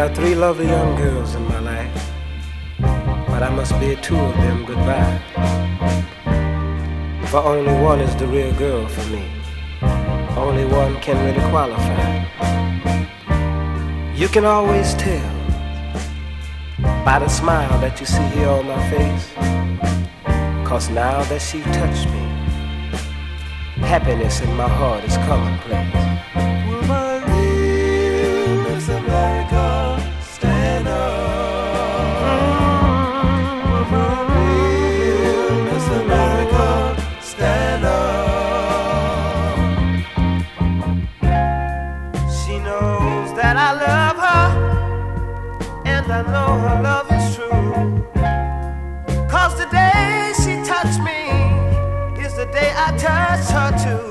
There are three lovely young girls in my life, but I must bid two of them goodbye. For only one is the real girl for me. Only one can really qualify. You can always tell by the smile that you see here on my face, 'cause now that she touched me, happiness in my heart is commonplace. Will my real Miss America stand up? Will my real Miss America stand up? She knows that I love her, and I know her love is true. 'Cause the day she touched me is the day I touch her too.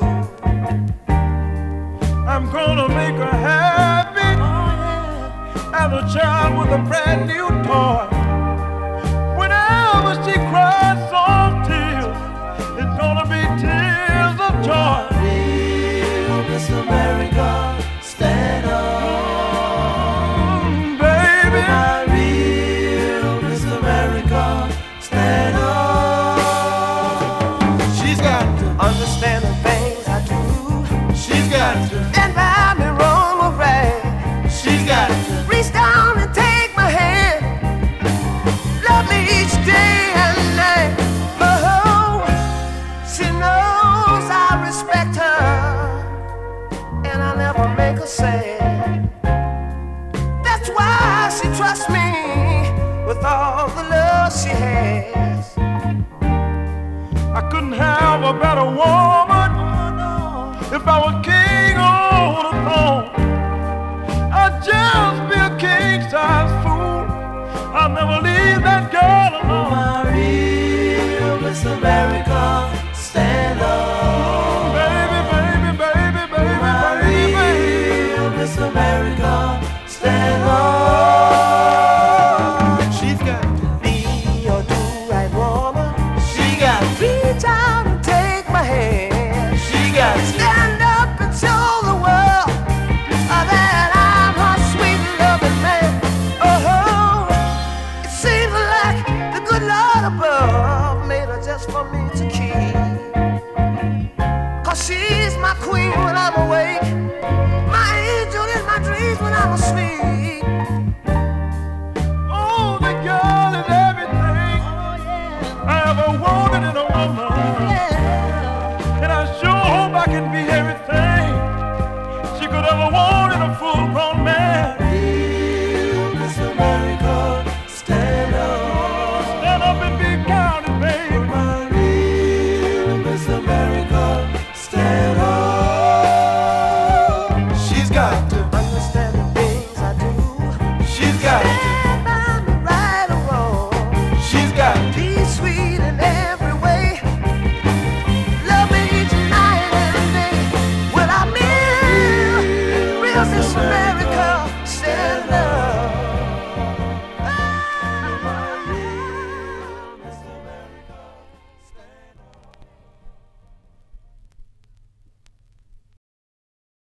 I'm gonna make her happy, as a child with a brand new toy. Whenever she cries soft tears, it's gonna be tears of joy. Real Miss America, stand up, baby. My real Miss America, stand up. She's got to Understand the things I do, She's got to, and buy me wrong or right. she's got to, Reach down and take my hand, love me each day and night. Oh, she knows I respect her, and I never make her sad. That's why she trusts me with all the love she has. I couldn't have a better woman if I were king on the throne. I'd just be a king-size fool. I'll never leave that girl alone. My real Miss America, stand up. Baby, baby, baby, baby, my real Miss America, stand up. She's got to Be your do-right woman. She got to, Reach out and take my hand. she got to, Stand up and show the world that I'm her sweet loving man. Oh, it seems like the good Lord above made her just for me to keep. 'Cause she's my queen when I'm awake, my angel in my dreams when I'm asleep. oh, the girl is everything I ever wanted in a woman. And I sure hope I can be everything she could ever want in a full-grown man. Real Miss America, stand up. Stand up and be counted, baby. My real Miss America, stand up. She's got to, Understand the things I do. she's got to, Stand by me right or wrong. she's got to. Be sweet in every way. Love me each night and day. Well, I mean, real Miss